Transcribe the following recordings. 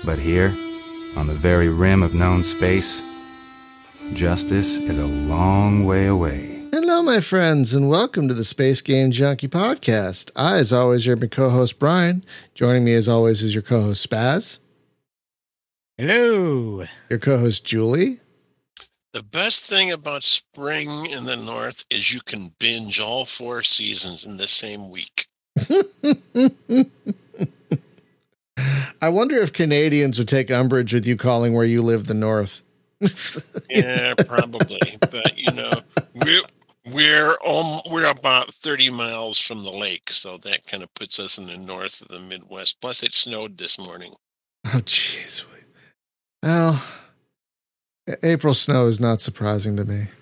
But here, on the very rim of known space, justice is a long way away. Hello, my friends, and welcome to the Space Game Junkie podcast. I, as always, am your co-host, Brian. Joining me, as always, is your co-host, Spaz. Hello. Your co-host, Julie. The best thing about spring in the north is you can binge all 4 seasons in the same week. I wonder if Canadians would take umbrage with you calling where you live the north. Yeah, probably. But, you know, we're about 30 miles from the lake, so that kind of puts us in the north of the Midwest. Plus, it snowed this morning. Oh, jeez. Well, April snow is not surprising to me.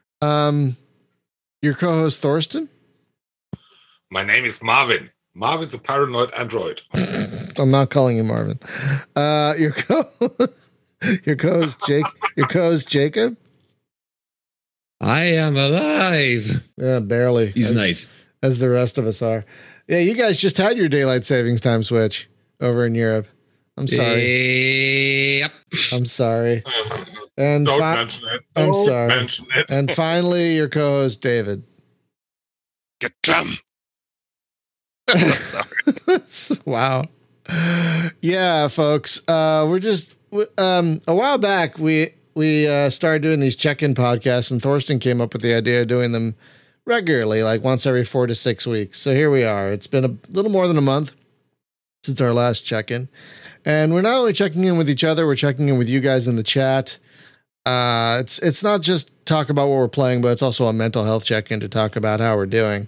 Your co-host, Thorsten? My name is Marvin. Marvin's a paranoid android. I'm not calling you Marvin. Your co-host, Jake. Your co-host, Jacob? I am alive. Yeah, barely. He's nice. As the rest of us are. Yeah, you guys just had your daylight savings time switch over in Europe. I'm sorry. Yep. I'm sorry. And Don't mention it. I'm Don't sorry. mention it. And finally, your co-host, David. Get them. Sorry. Wow. Yeah, folks. We're just a while back. We started doing these check-in podcasts, and Thorsten came up with the idea of doing them regularly, like once every 4 to 6 weeks. So here we are. It's been a little more than a month since our last check-in, and we're not only checking in with each other, we're checking in with you guys in the chat. It's not just talk about what we're playing, but it's also a mental health check-in to talk about how we're doing.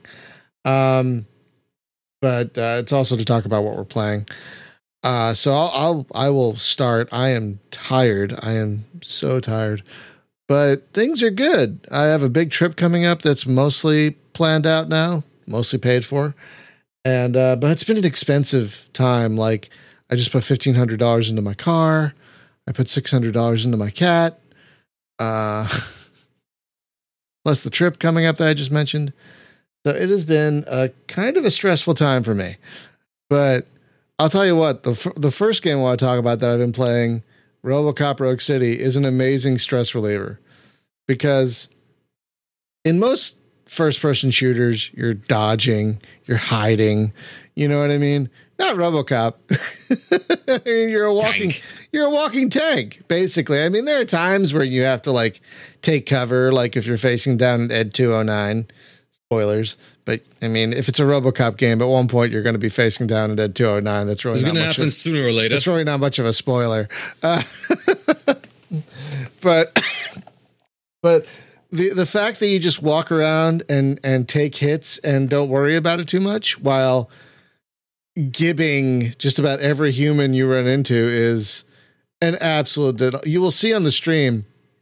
But it's also to talk about what we're playing. So I will start. I am tired. I am so tired, but things are good. I have a big trip coming up that's mostly planned out now, mostly paid for. And, but it's been an expensive time. Like, I just put $1,500 into my car. I put $600 into my cat. Plus the trip coming up that I just mentioned. So it has been a kind of a stressful time for me, but I'll tell you what, the first game I want to talk about that I've been playing, RoboCop Rogue City, is an amazing stress reliever, because in most first-person shooters, you're dodging, you're hiding, you know what I mean? Not RoboCop. I mean, you're a walking tank, basically. I mean, there are times where you have to like take cover, like if you're facing down at Ed 209. Spoilers, but I mean, if it's a RoboCop game, at one point you're going to be facing down at Ed 209. That's really it's not going to much. Happen sooner or later. That's really not much of a spoiler. But the fact that you just walk around and take hits and don't worry about it too much while gibbing just about every human you run into is an absolute. You will see on the stream.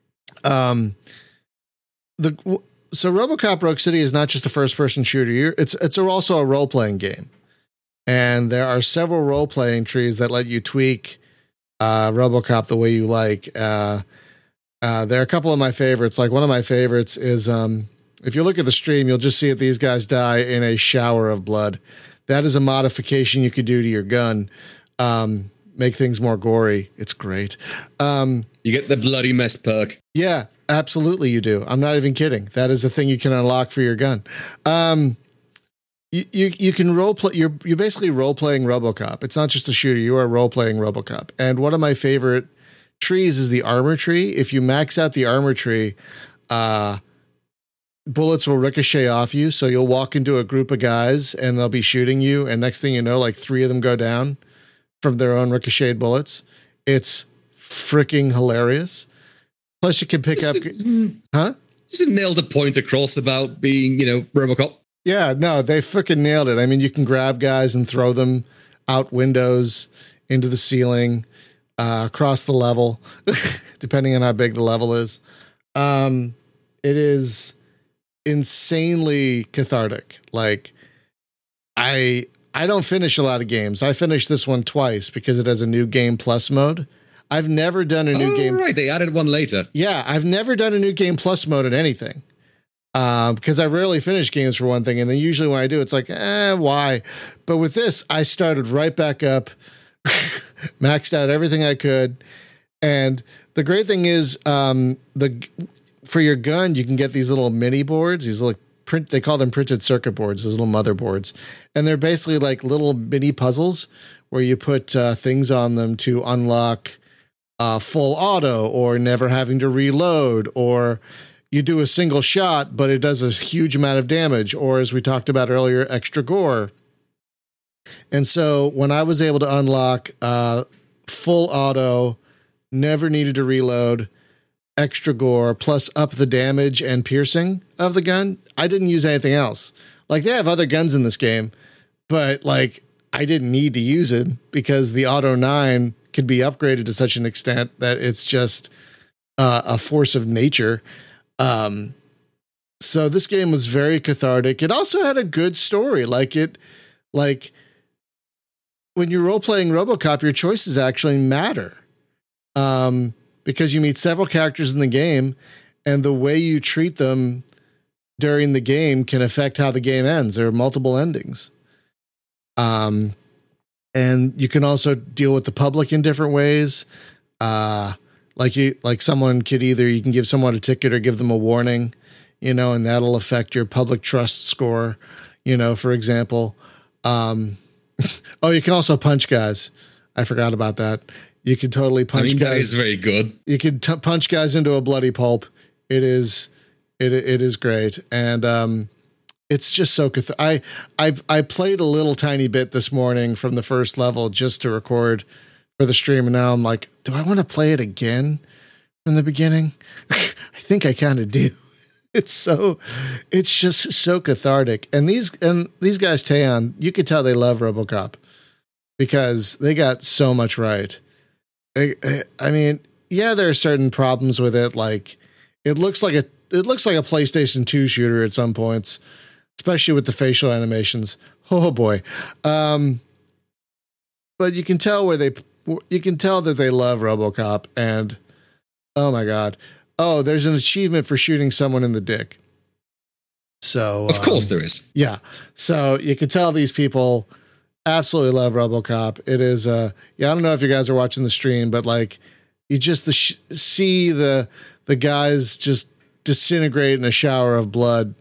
So RoboCop Rogue City is not just a first-person shooter. It's also a role-playing game. And there are several role-playing trees that let you tweak RoboCop the way you like. There are a couple of my favorites. Like one of my favorites is, if you look at the stream, you'll just see that these guys die in a shower of blood. That is a modification you could do to your gun. Make things more gory. It's great. You get the bloody mess perk. Yeah, absolutely you do. I'm not even kidding. That is a thing you can unlock for your gun. You can role play. You're basically role playing RoboCop. It's not just a shooter. You are role playing RoboCop. And one of my favorite trees is the armor tree. If you max out the armor tree, bullets will ricochet off you. So you'll walk into a group of guys and they'll be shooting you. And next thing you know, like 3 of them go down from their own ricocheted bullets. It's freaking hilarious. Plus you can pick up, Just nailed the point across about being, RoboCop. Yeah, no, they freaking nailed it. I mean, you can grab guys and throw them out windows, into the ceiling, across the level, depending on how big the level is. It is insanely cathartic. Like, I don't finish a lot of games. I finished this one twice because it has a new game plus mode. I've never done a new game. Right, they added one later. Yeah, I've never done a new game plus mode in anything. Because I rarely finish games for one thing, and then usually when I do, it's like, why? But with this, I started right back up maxed out everything I could. And the great thing is, for your gun, you can get these little mini boards, these little they call them printed circuit boards, those little motherboards. And they're basically like little mini puzzles where you put things on them to unlock full auto or never having to reload, or you do a single shot, but it does a huge amount of damage, or as we talked about earlier, extra gore. And so when I was able to unlock full auto, never needed to reload, extra gore, plus up the damage and piercing of the gun, I didn't use anything else. Like, they have other guns in this game, but like, I didn't need to use it because the Auto 9 could be upgraded to such an extent that it's just a force of nature. So this game was very cathartic. It also had a good story. Like when you're role-playing RoboCop, your choices actually matter. Because you meet several characters in the game, and the way you treat them during the game can affect how the game ends. There are multiple endings. And you can also deal with the public in different ways. Like someone could you can give someone a ticket or give them a warning, and that'll affect your public trust score, for example. You can also punch guys. I forgot about that. You can totally punch guys. That is very good. You can punch guys into a bloody pulp. It is great. And, it's just so I played a little tiny bit this morning from the first level just to record for the stream. And now I'm like, do I want to play it again from the beginning? I think I kind of do. It's just so cathartic. And these guys, Teon, you could tell they love RoboCop because they got so much right. I mean, yeah, there are certain problems with it. Like it looks like a PlayStation 2 shooter at some points, especially with the facial animations. Oh boy. But you can tell that they love RoboCop, and oh my God. Oh, there's an achievement for shooting someone in the dick. So of course there is. Yeah. So you can tell these people absolutely love RoboCop. It is I don't know if you guys are watching the stream, but like you just see the guys just disintegrate in a shower of blood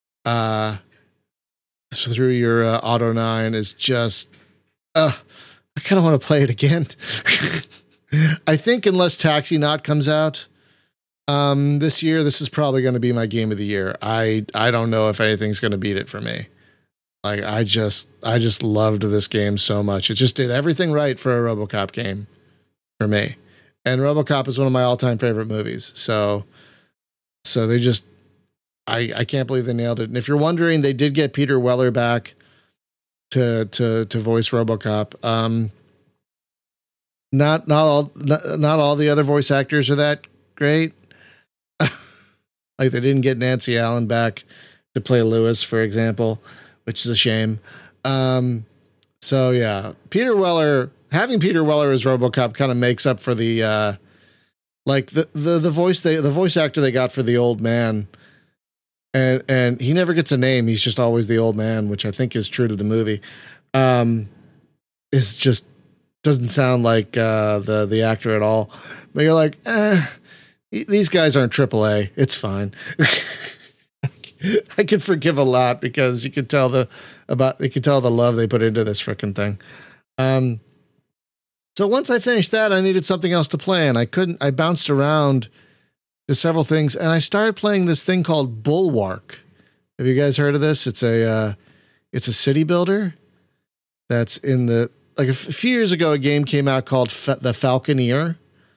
through your Auto 9 is just I kind of want to play it again. I think unless Taxi Not comes out this year, this is probably going to be my game of the year. I don't know if anything's going to beat it for me. Like I just loved this game so much. It just did everything right for a RoboCop game for me. And RoboCop is one of my all-time favorite movies. So they just I can't believe they nailed it. And if you're wondering, they did get Peter Weller back to voice RoboCop. Not all the other voice actors are that great. Like they didn't get Nancy Allen back to play Lewis, for example, which is a shame. So yeah, having Peter Weller as RoboCop kind of makes up for the the voice actor they got for the old man. And he never gets a name. He's just always the old man, which I think is true to the movie. Is just doesn't sound like the actor at all. But you're like, these guys aren't AAA. It's fine. I can forgive a lot because you could tell the love they put into this frickin' thing. So once I finished that, I needed something else to play, and I bounced around to several things, and I started playing this thing called Bulwark. Have you guys heard of this? It's a city builder that's in a few years ago, a game came out called The Falconeer,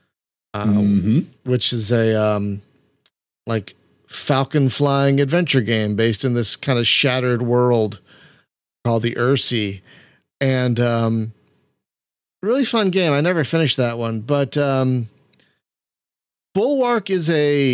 which is a falcon flying adventure game based in this kind of shattered world called the Ursi. And really fun game. I never finished that one, but Bulwark is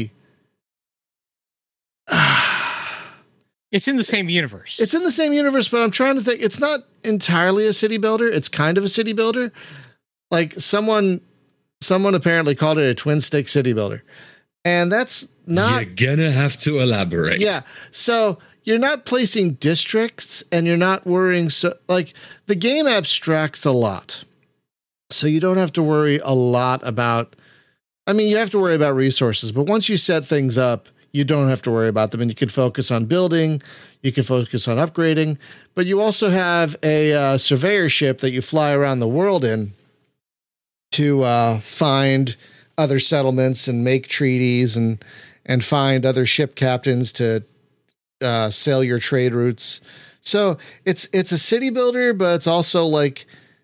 it's in the same universe. It's in the same universe, but I'm trying to think. It's not entirely a city builder. It's kind of a city builder. Like someone apparently called it a twin stick city builder. And that's not... You're gonna have to elaborate. Yeah. So you're not placing districts and you're not worrying... So, like, the game abstracts a lot. So you don't have to worry a lot about, I mean, you have to worry about resources, but once you set things up, you don't have to worry about them, and you can focus on building, you can focus on upgrading, but you also have a surveyor ship that you fly around the world in to find other settlements and make treaties and find other ship captains to sail your trade routes. So it's a city builder, but it's also like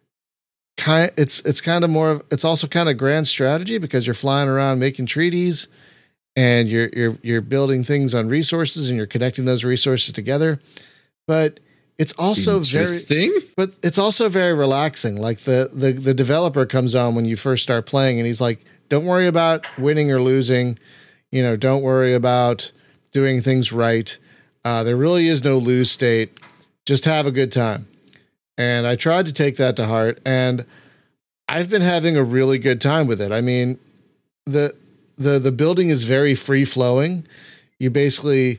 it's also kind of grand strategy because you're flying around making treaties and you're building things on resources and you're connecting those resources together. But it's also very relaxing. Like the developer comes on when you first start playing and he's like, don't worry about winning or losing. You know, don't worry about doing things right. There really is no lose state. Just have a good time. And I tried to take that to heart, and I've been having a really good time with it. I mean, the building is very free flowing. You basically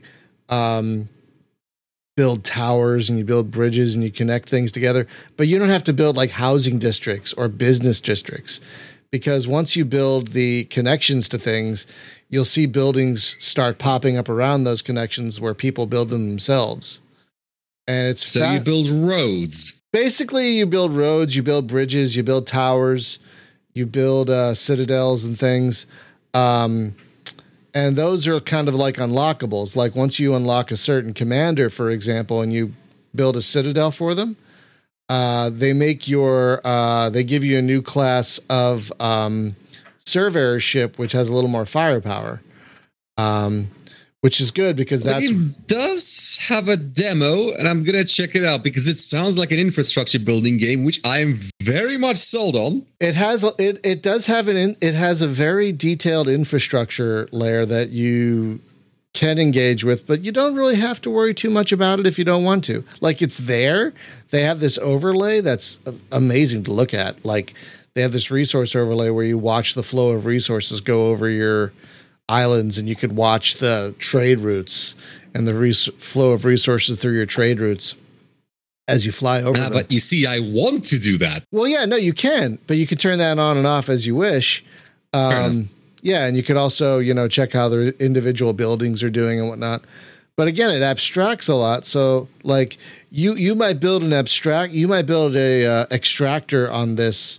build towers and you build bridges and you connect things together, but you don't have to build like housing districts or business districts, because once you build the connections to things, you'll see buildings start popping up around those connections where people build them themselves. And it's so you build roads. Basically, you build roads, you build bridges, you build towers, you build citadels and things. And those are kind of like unlockables. Like once you unlock a certain commander, for example, and you build a citadel for them, they give you a new class of surveyor ship, which has a little more firepower, which is good because The game does have a demo, and I'm gonna check it out because it sounds like an infrastructure building game, which I am very much sold on. It has a very detailed infrastructure layer that you can engage with, but you don't really have to worry too much about it if you don't want to. Like, it's there. They have this overlay that's amazing to look at. Like, they have this resource overlay where you watch the flow of resources go over your islands, and you could watch the trade routes and the flow of resources through your trade routes as you fly over them. But you see, I want to do that. Well, yeah, no, you can, but you can turn that on and off as you wish. Yeah, and you could also, check how the individual buildings are doing and whatnot. But again, it abstracts a lot. So, like, you might build a extractor on this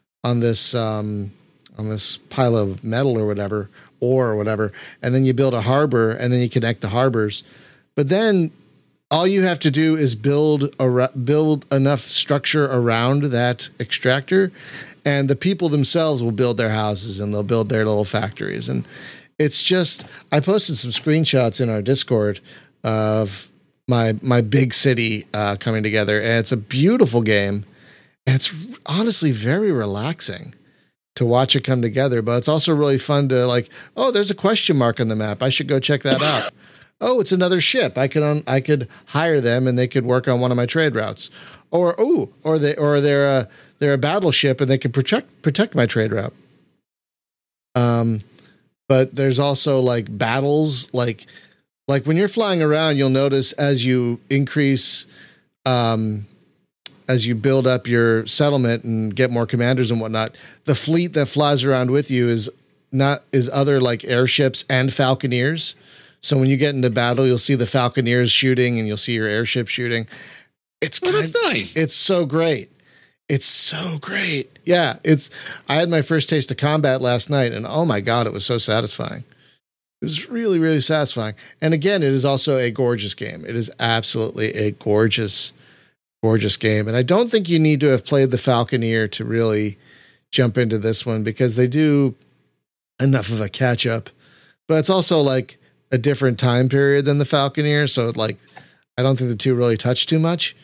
pile of metal or whatever, and then you build a harbor, and then you connect the harbors. But then all you have to do is build enough structure around that extractor, and the people themselves will build their houses and they'll build their little factories. And it's just, I posted some screenshots in our Discord of my big city coming together, and it's a beautiful game. And it's honestly very relaxing to watch it come together, but it's also really fun to like, oh, there's a question mark on the map. I should go check that out. Oh, it's another ship. I could hire them and they could work on one of my trade routes. Or they're a battleship and they can protect my trade route. But there's also like battles, like when you're flying around, you'll notice as you increase, as you build up your settlement and get more commanders and whatnot, the fleet that flies around with you is other like airships and falconeers. So when you get into battle, you'll see the falconeers shooting and you'll see your airship shooting. That's nice. It's so great. It's so great. Yeah. I had my first taste of combat last night, and oh my God, it was so satisfying. It was really, really satisfying. And again, it is also a gorgeous game. It is absolutely a gorgeous game. And I don't think you need to have played the Falconeer to really jump into this one, because they do enough of a catch up, but it's also like a different time period than the Falconeer. So like, I don't think the two really touch too much.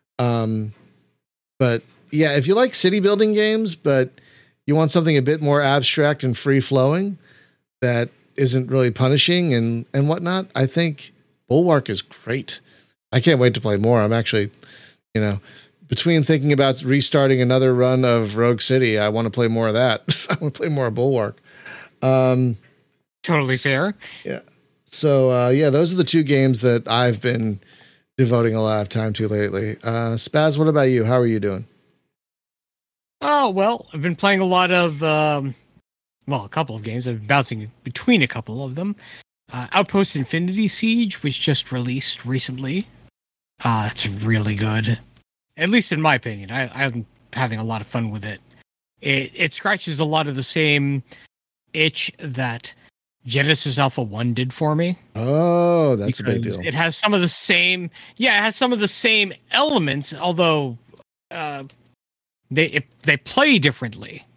But yeah, if you like city building games, but you want something a bit more abstract and free flowing that isn't really punishing and whatnot, I think Bulwark is great. I can't wait to play more. I'm actually, between thinking about restarting another run of Rogue City, I want to play more of that. I want to play more of Bulwark. Totally fair. Yeah. So, those are the two games that I've been devoting a lot of time to lately. Spaz, what about you? How are you doing? Oh, well, I've been playing a lot of, a couple of games. I've been bouncing between a couple of them. Outpost Infinity Siege, which just released recently. It's really good. At least in my opinion. I'm having a lot of fun with it. It scratches a lot of the same itch that Genesis Alpha 1 did for me. Oh, that's a big deal. It has some of the same, it has some of the same elements, although they play differently.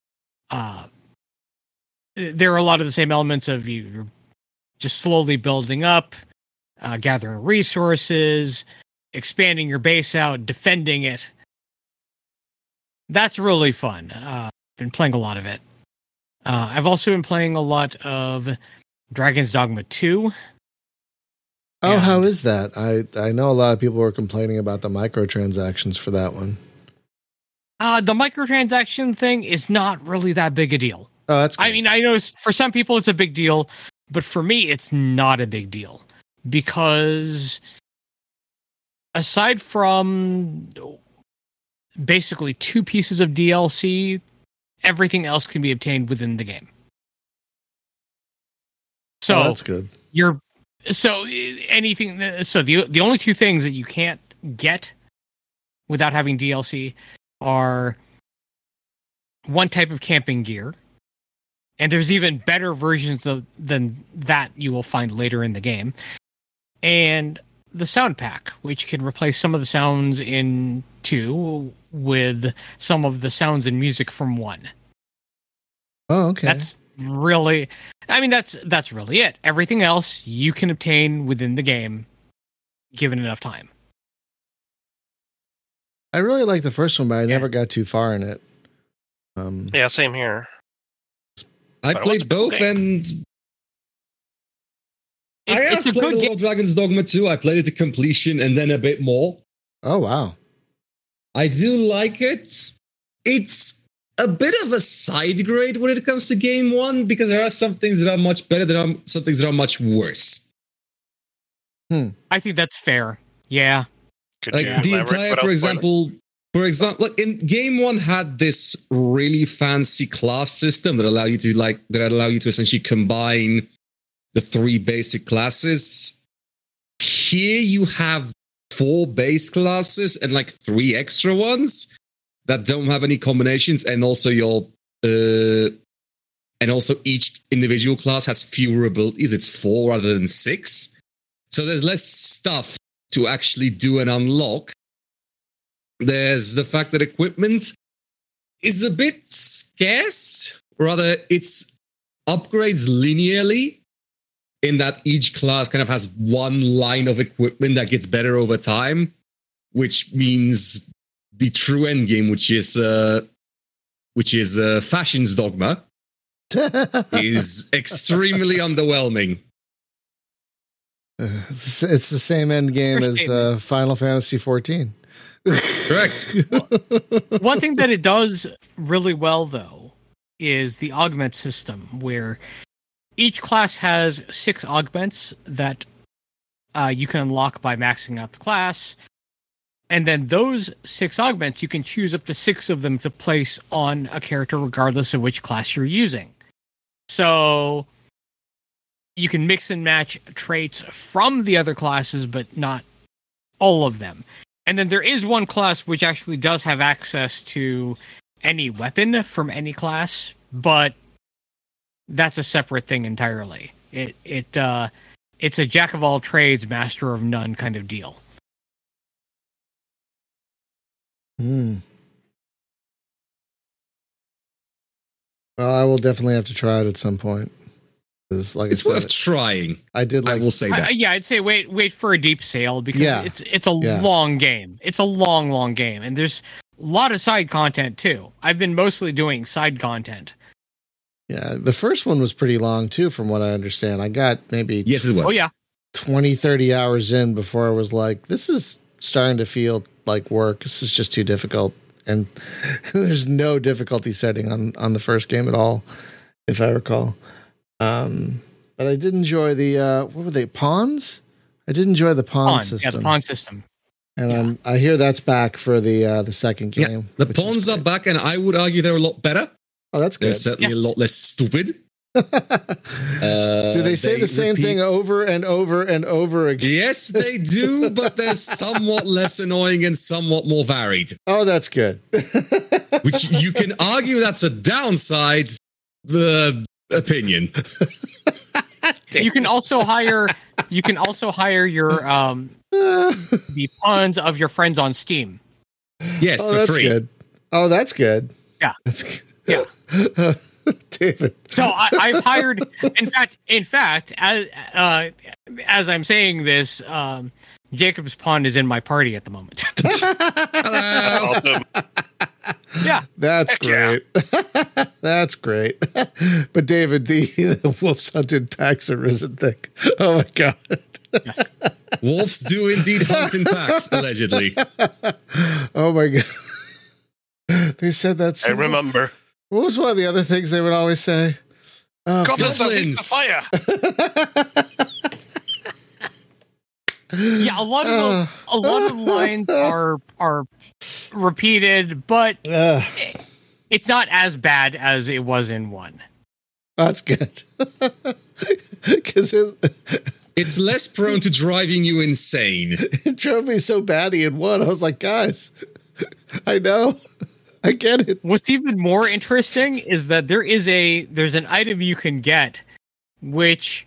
There are a lot of the same elements of you're just slowly building up, gathering resources, expanding your base out, defending it. That's really fun. Been playing a lot of it. I've also been playing a lot of Dragon's Dogma 2. Oh, how is that? I know a lot of people were complaining about the microtransactions for that one. The microtransaction thing is not really that big a deal. Oh, that's good. I mean, I know for some people it's a big deal, but for me it's not a big deal. Because aside from basically 2 pieces of DLC, everything else can be obtained within the game. So that's good. The only 2 things that you can't get without having DLC are one type of camping gear, and there's even better versions than that you will find later in the game, and the sound pack, which can replace some of the sounds in 2 with some of the sounds and music from 1. Oh, okay. That's really it. Everything else you can obtain within the game, given enough time. I really like the first one, but I never got too far in it. Yeah, same here. I played both, and it's a good game. Dragon's Dogma 2. I played it to completion and then a bit more. Oh, wow. I do like it. It's a bit of a side grade when it comes to game 1, because there are some things that are much better, there are some things that are much worse. I think that's fair. Yeah. Could Like you the elaborate entire, without for spoiling? example, like in game 1 had this really fancy class system that allow you to essentially combine the 3 basic classes. Here you have 4 base classes and like 3 extra ones that don't have any combinations, and also each individual class has fewer abilities. It's 4 rather than 6. So there's less stuff to actually do and unlock. There's the fact that equipment is a bit scarce. Rather, it's upgrades linearly, in that each class kind of has one line of equipment that gets better over time, which means the true end game, which is Fashion's Dogma, is extremely underwhelming. It's the same end game as Final Fantasy 14. Correct. One thing that it does really well, though, is the augment system, where each class has 6 augments that you can unlock by maxing out the class. And then those 6 augments, you can choose up to 6 of them to place on a character regardless of which class you're using. So you can mix and match traits from the other classes, but not all of them. And then there is one class which actually does have access to any weapon from any class, but that's a separate thing entirely. It's a jack of all trades, master of none kind of deal. Well, I will definitely have to try it at some point. Like It's worth trying. I will say that. I'd say wait for a deep sale, because it's a long game. It's a long game, and there's a lot of side content too. I've been mostly doing side content. Yeah, the first one was pretty long too, from what I understand. I got maybe yes, it was. Oh yeah, 20, 30 hours in before I was like, this is starting to feel like work. This is just too difficult. And there's no difficulty setting on the first game at all, if I recall. But I did enjoy the what were they, pawns? I did enjoy the pawn system. Yeah, the pawn system. And I hear that's back for the second game. Yeah, the pawns are back, and I would argue they're a lot better. Oh, that's good. They're certainly a lot less stupid. Do they say the same thing over and over and over again? Yes, they do, but they're somewhat less annoying and somewhat more varied. Oh, that's good. Which you can argue that's a downside. The opinion. You can also hire your the pawns of your friends on Steam. Yes, for that's free. Good. Oh, that's good. Yeah. That's good. Yeah. David. So I've hired. In fact, as I'm saying this, Jacob's pawn is in my party at the moment. Awesome. Yeah, That's great. Yeah. That's great. But David, the wolves hunted packs are risen thick. Oh my god. yes. Wolves do indeed hunt in packs, allegedly. Oh my god. They said that. I remember. What was one of the other things they would always say? Goblins are lit goblins. the fire. Yeah, a lot of the lines are repeated, but it's not as bad as it was in 1. That's good. Because It's less prone to driving you insane. it drove me so batty in 1. I was like, guys, I know. I get it. What's even more interesting is that there's an item you can get which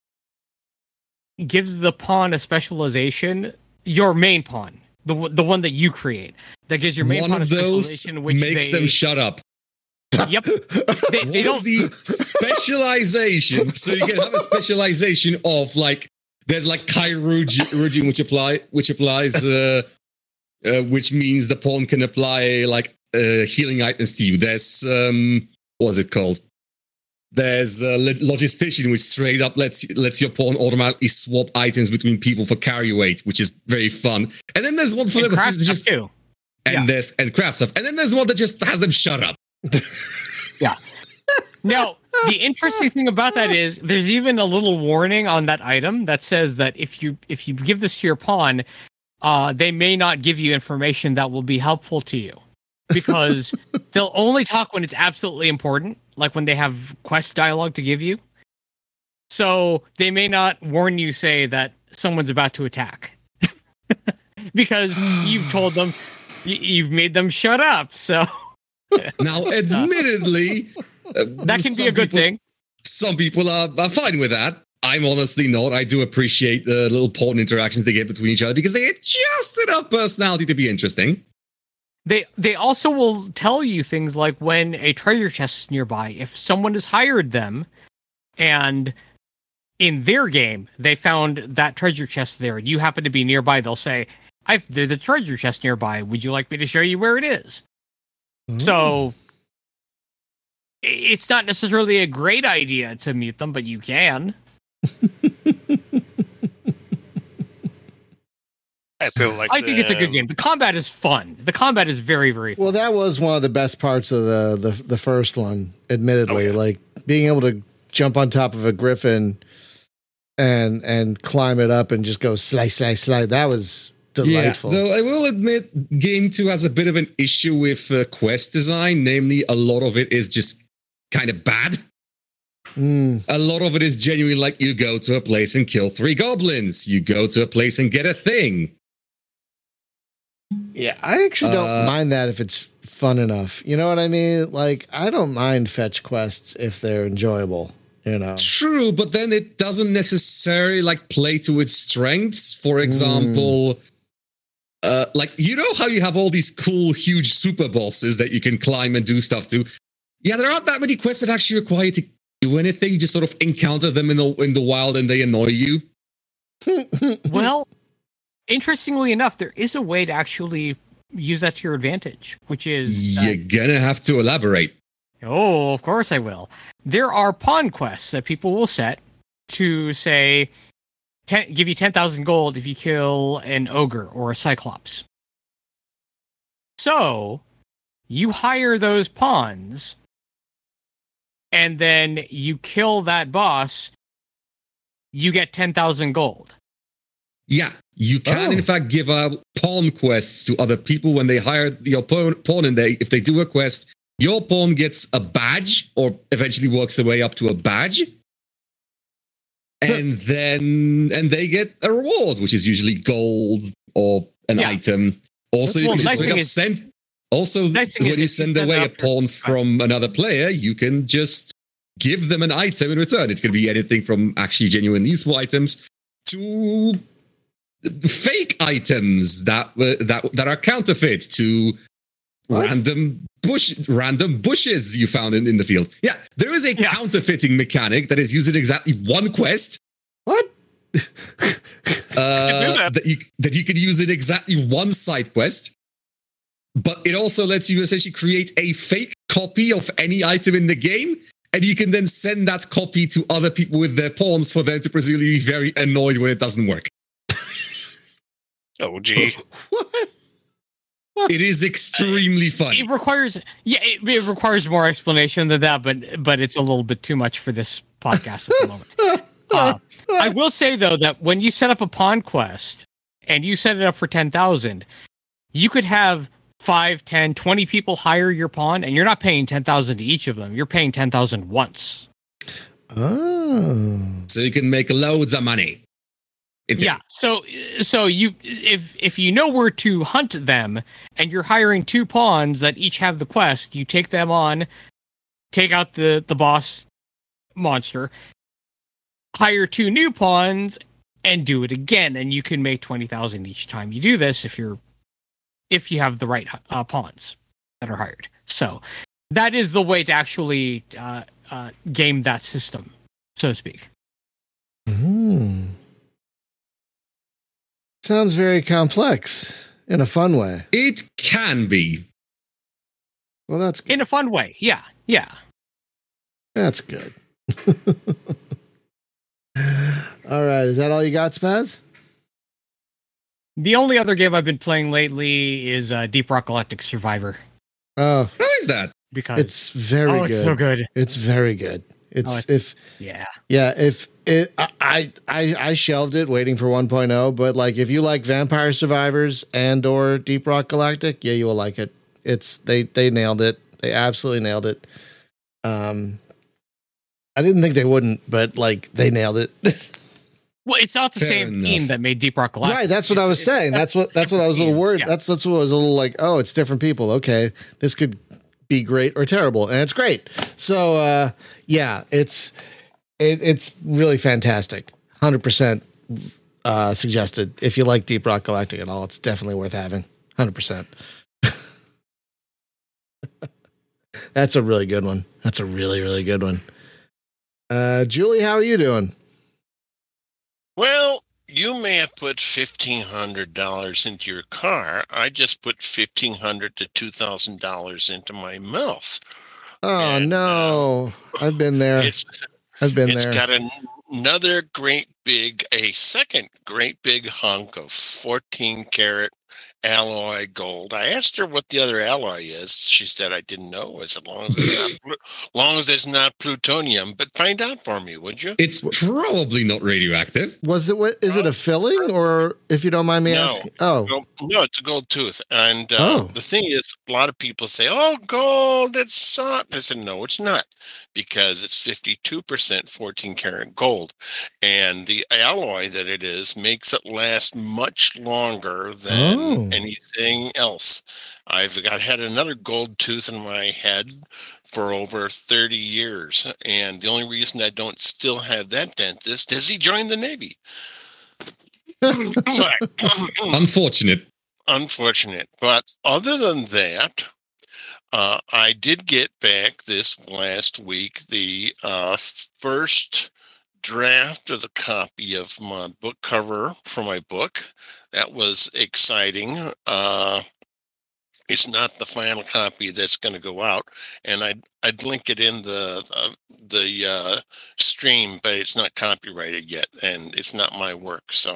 gives the pawn a specialization, your main pawn, the one that you create, that gives your main One pawn a of those specialization which makes them shut up. Yep. They don't. The specialization, so you can have a specialization of like there's like Chirurgian, which applies, which means the pawn can apply like healing items to you. There's what's it called? There's Logistician, which straight up lets your pawn automatically swap items between people for carry weight, which is very fun. And then there's one for and craft stuff too. And and craft stuff. And then there's one that just has them shut up. Yeah. Now, the interesting thing about that is there's even a little warning on that item that says that if you give this to your pawn, they may not give you information that will be helpful to you, because they'll only talk when it's absolutely important, like when they have quest dialogue to give you. So they may not warn you, say, that someone's about to attack. Because you've told them, you've made them shut up, so... Now, admittedly, that can be a good thing. Some people are fine with that. I'm honestly not. I do appreciate the little pawn interactions they get between each other because they get just enough personality to be interesting. They also will tell you things like when a treasure chest is nearby. If someone has hired them and in their game they found that treasure chest there and you happen to be nearby, they'll say, there's a treasure chest nearby. Would you like me to show you where it is? So it's not necessarily a great idea to mute them, but you can. I still like. I think it's a good game. The combat is fun. The combat is very, very fun. Well, that was one of the best parts of the first one, admittedly. Like being able to jump on top of a griffin and climb it up and just go slide. That was delightful. Yeah, though I will admit, Game 2 has a bit of an issue with quest design. Namely, a lot of it is just kind of bad. A lot of it is genuinely like you go to a place and kill 3 goblins. You go to a place and get a thing. Yeah, I actually don't mind that if it's fun enough. You know what I mean? Like, I don't mind fetch quests if they're enjoyable. You know, true, but then it doesn't necessarily like play to its strengths. For example, like, you know how you have all these cool, huge super bosses that you can climb and do stuff to? Yeah, there aren't that many quests that actually require you to do anything. You just sort of encounter them in the wild and they annoy you. Well, interestingly enough, there is a way to actually use that to your advantage, which is... You're gonna have to elaborate. Oh, of course I will. There are pawn quests that people will set to say, give you 10,000 gold if you kill an ogre or a cyclops. So, you hire those pawns, and then you kill that boss, you get 10,000 gold. Yeah, you can in fact give out pawn quests to other people when they hire your pawn, and if they do a quest, your pawn gets a badge, or eventually works their way up to a badge, and they get a reward, which is usually gold or an item. Also, you can just send. Also, when you send away a pawn from another player, you can just give them an item in return. It could be anything from actually genuine useful items to fake items that are counterfeit, to random bushes you found in the field. Yeah, there is a counterfeiting mechanic that is used in exactly one quest. What? that you could use in exactly one side quest. But it also lets you essentially create a fake copy of any item in the game, and you can then send that copy to other people with their pawns for them to presumably be very annoyed when it doesn't work. Oh, gee. What? It is extremely funny. It requires more explanation than that, but it's a little bit too much for this podcast at the moment. I will say, though, that when you set up a pawn quest and you set it up for 10,000, you could have 5, 10, 20 people hire your pawn, and you're not paying 10,000 to each of them. You're paying 10,000 once. Oh. So you can make loads of money. Yeah. So you if you know where to hunt them, and you're hiring 2 pawns that each have the quest, you take them on, take out the boss monster, hire 2 new pawns, and do it again, and you can make 20,000 each time you do this if you have the right pawns that are hired. So that is the way to actually game that system, so to speak. Sounds very complex in a fun way. It can be. Well, that's good. In a fun way. Yeah. That's good. All right. Is that all you got, Spaz? The only other game I've been playing lately is Deep Rock Galactic Survivor. Oh, How is that? Because it's very good. it's so good. It's very good. I shelved it waiting for 1.0, but like if you like Vampire Survivors and or Deep Rock Galactic, yeah, you will like it. They nailed it. They absolutely nailed it. I didn't think they wouldn't, but like they nailed it. Well, it's not the same team that made Deep Rock Galactic. Right, that's what I was saying. That's what I was a little worried. Yeah. That's what I was a little like, oh, it's different people. Okay, this could be great or terrible, and it's great. So it's really fantastic. 100% suggested. If you like Deep Rock Galactic at all, it's definitely worth having. 100%. That's a really good one. That's a really, really good one. Julie, how are you doing? Well, you may have put $1,500 into your car. I just put $1,500 to $2,000 into my mouth. Oh, And, no. I've been there. It's there. got a second great big hunk of 14 karat alloy gold. I asked her what the other alloy is. She said I didn't know. As long as it's not plutonium, but find out for me, would you? It's probably not radioactive. Is it a filling, or if you don't mind me asking? Oh, no, it's a gold tooth. And the thing is, a lot of people say, "Oh, gold, it's soft." I said, "No, it's not, because it's 52% 14 karat gold, and the alloy that it is makes it last much longer than anything else." I've had another gold tooth in my head for over 30 years, and the only reason I don't still have that dentist is he joined the Navy. Unfortunate. But other than that, I did get back this last week the first draft of the copy of my book cover for my book. That was exciting. It's not the final copy that's going to go out, and I'd link it in the stream, but it's not copyrighted yet, and it's not my work. So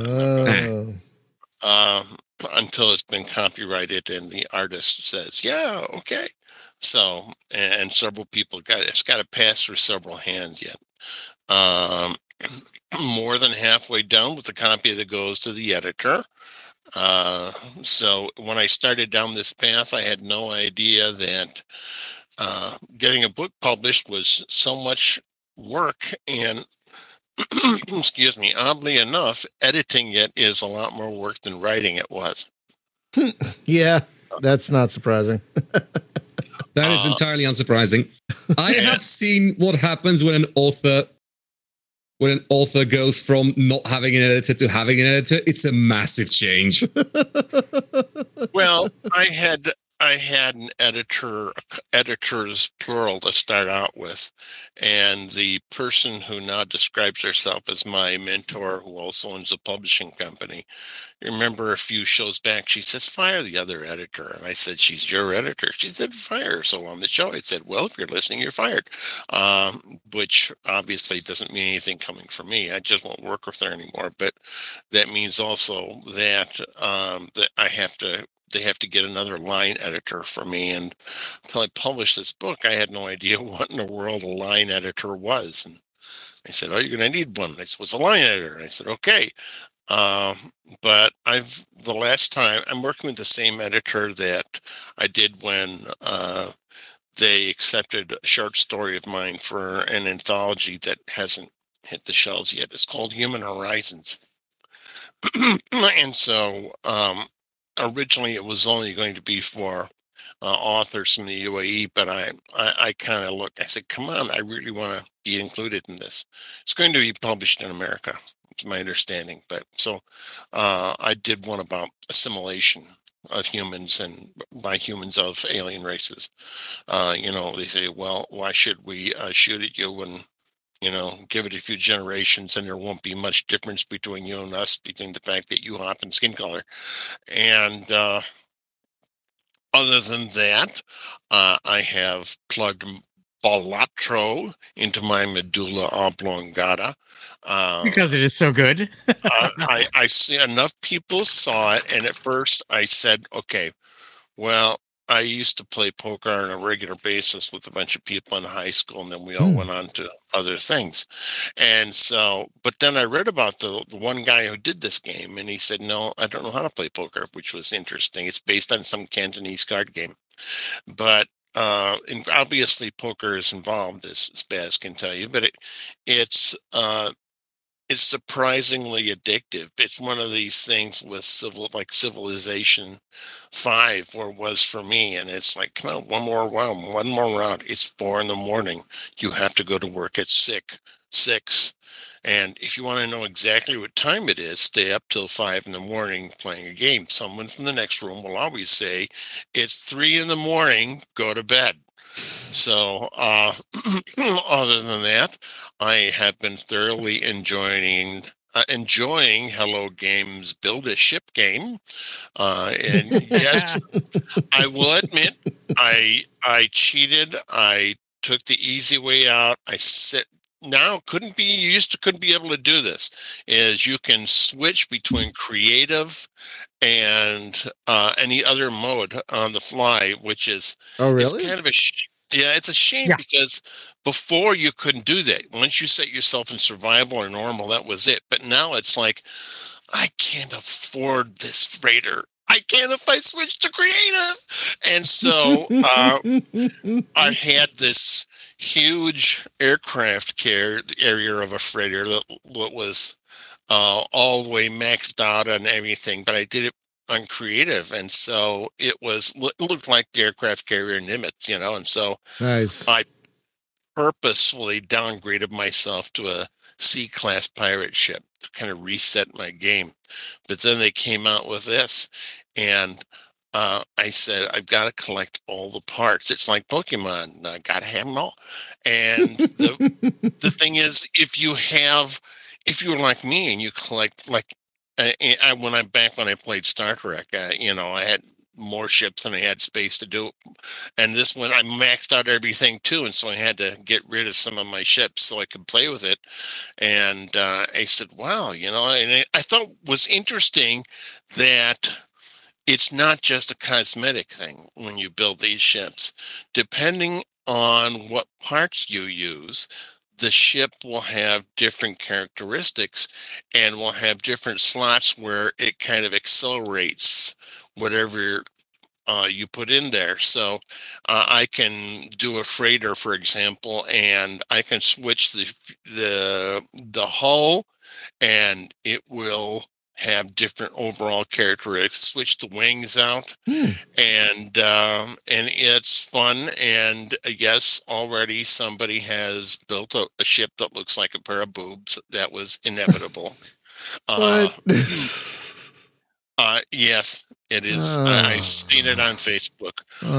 until it's been copyrighted and the artist says, "Yeah, okay." So, and several people it's got to pass through several hands yet. more than halfway done with the copy that goes to the editor. So when I started down this path, I had no idea that getting a book published was so much work, and excuse me, oddly enough, editing it is a lot more work than writing it was. Yeah, that's not surprising. That is entirely unsurprising. I have seen what happens when an author goes from not having an editor to having an editor. It's a massive change. Well, I had an editors plural to start out with, and the person who now describes herself as my mentor, who also owns a publishing company, you remember a few shows back, she says, fire the other editor. And I said, she's your editor. She said, fire her. So on the show, I said, well, if you're listening, you're fired, which obviously doesn't mean anything coming from me. I just won't work with her anymore. But that means also that that they have to get another line editor for me. And until I published this book, I had no idea what in the world a line editor was. And I said, oh, you're going to need one. And I said, what's a line editor? And I said, okay. But the last time I'm working with the same editor that I did when they accepted a short story of mine for an anthology that hasn't hit the shelves yet. It's called Human Horizons. And so, originally, it was only going to be for authors from the UAE, but I kind of looked. I said, "Come on, I really want to be included in this." It's going to be published in America. It's my understanding, but so I did one about assimilation of humans, and by humans of alien races. They say, "Well, why should we shoot at you when?" Give it a few generations and there won't be much difference between you and us, between the fact that you hop and skin color. And other than that, I have plugged Balatro into my medulla oblongata. Because it is so good. I see enough people saw it, and at first I said, okay, well, I used to play poker on a regular basis with a bunch of people in high school, and then we all went on to other things. And so, but then I read about the one guy who did this game, and he said, no, I don't know how to play poker, which was interesting. It's based on some Cantonese card game. But obviously poker is involved, as Spaz can tell you, but it's surprisingly addictive. It's one of these things with Civilization 5, or was for me, and it's like, come on, one more round. It's 4 a.m. You have to go to work at 6. And if you want to know exactly what time it is, stay up till 5 a.m. playing a game. Someone from the next room will always say, it's 3 a.m, go to bed. So, other than that, I have been thoroughly enjoying Hello Games Build a Ship game. And yes, I will admit, I cheated. I took the easy way out. You couldn't be able to do this, is you can switch between creative and any other mode on the fly, which is it's kind of it's a shame because before you couldn't do that. Once you set yourself in survival or normal, that was it. But now it's like, I can't afford this freighter. I can't if I switch to creative. And so I had this huge aircraft carrier of a freighter that was all the way maxed out and everything, but I did it on creative, and so it looked like the aircraft carrier Nimitz, and so nice. I purposefully downgraded myself to a C-class pirate ship to kind of reset my game. But then they came out with this, and I said, I've got to collect all the parts. It's like Pokemon. I got to have them all. And the thing is, if you're like me and you collect, like, when I played Star Trek, I had more ships than I had space to do. And this one, I maxed out everything too. And so I had to get rid of some of my ships so I could play with it. And I said, wow, and I thought was interesting that it's not just a cosmetic thing when you build these ships. Depending on what parts you use, the ship will have different characteristics and will have different slots where it kind of accelerates whatever you put in there. So I can do a freighter, for example, and I can switch the hull, and it will have different overall characteristics. Switch the wings out, and it's fun. And I guess already somebody has built a ship that looks like a pair of boobs. That was inevitable. Yes. It is. I've seen it on Facebook.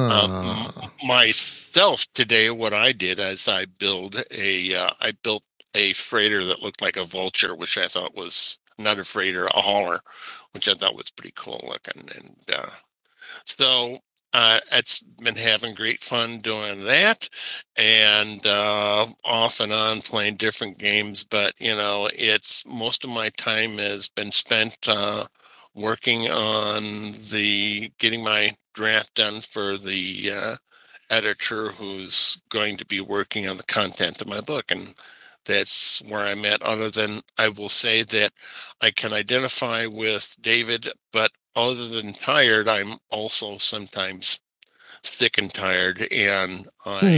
Myself today, what I did is I built a freighter that looked like a vulture, which I thought was not a freighter, a hauler, which I thought was pretty cool looking. And so it's been having great fun doing that, and off and on playing different games. But it's most of my time has been spent working on getting my draft done for the editor who's going to be working on the content of my book. And that's where I'm at, other than I will say that I can identify with David, but other than tired, I'm also sometimes sick and tired. And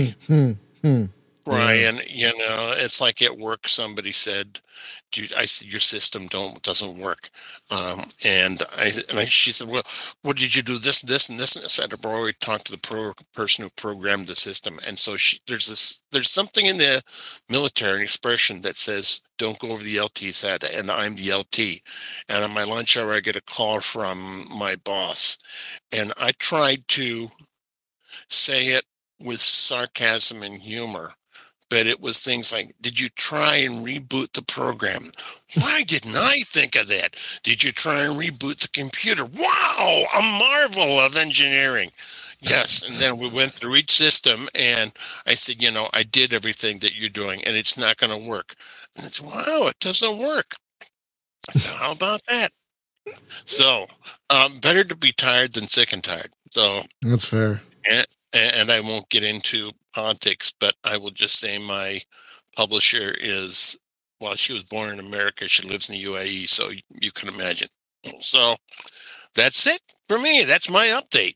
Brian, it's like at work, somebody said, I said, your system doesn't work. And she said, well, what did you do this, and this? And I said, I've already talked to the person who programmed the system. And so there's something in the military expression that says, don't go over the LT's head. And I'm the LT. And on my lunch hour, I get a call from my boss. And I tried to say it with sarcasm and humor. But it was things like, did you try and reboot the program? Why didn't I think of that? Did you try and reboot the computer? Wow, a marvel of engineering. Yes, and then we went through each system, and I said, I did everything that you're doing, and it's not going to work. And it's, wow, it doesn't work. I said, how about that? So, better to be tired than sick and tired. So that's fair. And I won't get into politics, but I will just say my publisher is, well, she was born in America. She lives in the UAE, so you can imagine. So that's it for me. That's my update.